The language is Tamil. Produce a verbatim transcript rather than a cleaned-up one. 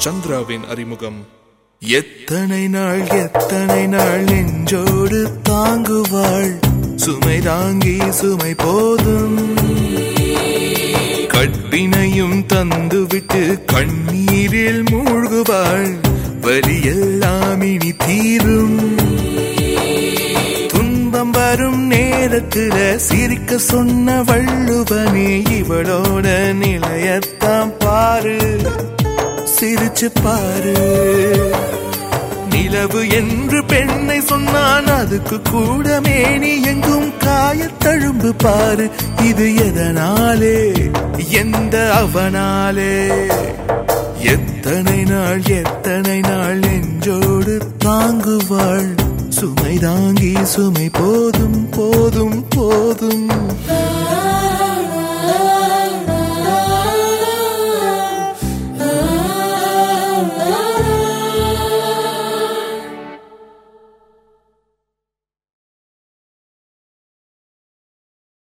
சந்திராவின் அறிமுகம். எத்தனை நாள் எத்தனை நாள் நெஞ்சோடு தாங்குவாள், சுமை தாங்கி சுமை போதும். கட்டினையும் தந்துவிட்டு கண்ணீரில் மூழ்குவாள், வலியெல்லாம் இனி தீரும். துன்பம் வரும் நேரத்துல சிரிக்க சொன்ன வள்ளுவனே, இவளோட நிலையத்தான் பாரு, சிரிச்சு பாரு. நிலவு என்று பெண்ணை சொன்னான், அதுக்கு கூட மேனி எங்கும் காயத்தழும்பு பாரு. இது எதனாலே, எந்த அவனாலே? எத்தனை நாள் எத்தனை நாள் நெஞ்சோடு தாங்குவாள், சுமை தாங்கி சுமை போதும் போதும் போதும்.